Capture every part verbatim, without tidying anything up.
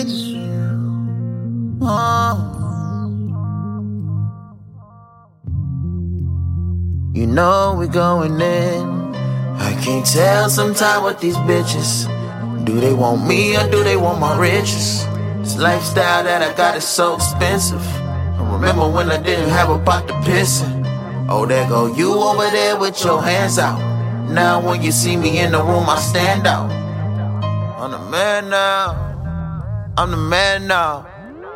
bitch. Oh. You know we going in. I can't tell sometimes with these bitches. Do they want me or do they want my riches? This lifestyle that I got is so expensive. I remember when I didn't have a pot to piss in. Oh, there go you over there with your hands out. Now when you see me in the room, I stand out. I'm the man now. I'm the man now.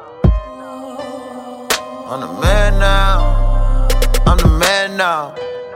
I'm the man now. I'm the man now.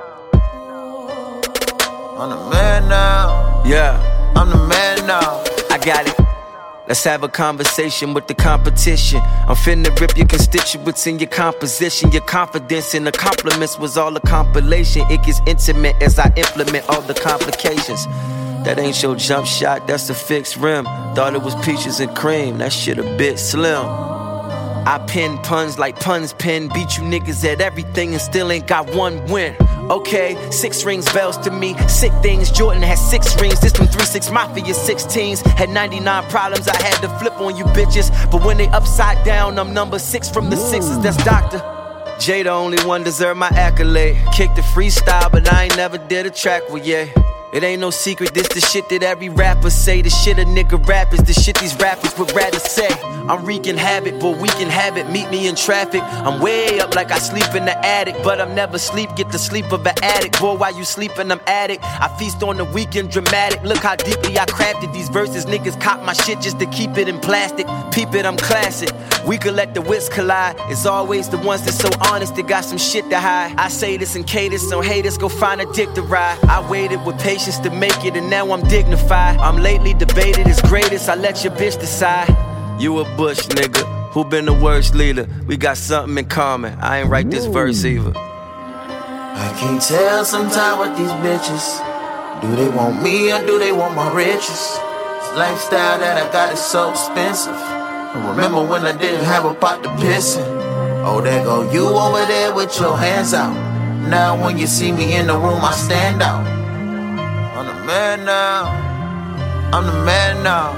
I'm the man now. Yeah, I'm the man now. I got it. Let's have a conversation with the competition. I'm finna rip your constituents in your composition. Your confidence in the compliments was all a compilation. It gets intimate as I implement all the complications. That ain't your jump shot, that's a fixed rim. Thought it was peaches and cream, that shit a bit slim. I pin puns like puns pin. Beat you niggas at everything and still ain't got one win. Okay, six rings bells to me. Sick things, Jordan had six rings. This from three six Mafia sixteens. Had ninety-nine problems, I had to flip on you bitches. But when they upside down, I'm number six from the sixes, that's Doctor J, the only one deserve my accolade. Kicked the freestyle, but I ain't never did a track with, yeah. It ain't no secret, this the shit that every rapper say. The shit a nigga rap is the shit these rappers would rather say. I'm wreaking havoc, but we can have it. Meet me in traffic. I'm way up like I sleep in the attic, but I'm never sleep. Get the sleep of an addict. Boy, while you sleeping, I'm addict. I feast on the weekend dramatic. Look how deeply I crafted these verses. Niggas cop my shit just to keep it in plastic. Peep it, I'm classic. We could let the wits collide. It's always the ones that's so honest that got some shit to hide. I say this in cadence, so haters go find a dick to ride. I waited with patience to make it, and now I'm dignified. I'm lately debated as greatest, I let your bitch decide. You a Bush nigga, who been the worst leader? We got something in common, I ain't write this Ooh. verse either. I can't tell sometimes with these bitches. Do they want me or do they want my riches? This lifestyle that I got is so expensive. I remember when I didn't have a pot to piss in. Oh, there go you over there with your hands out. Now when you see me in the room, I stand out. I'm the man now. I'm the man now.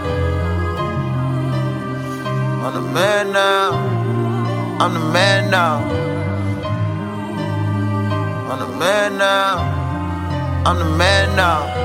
I'm the man now. I'm the man now. I'm the man now. I'm the man now.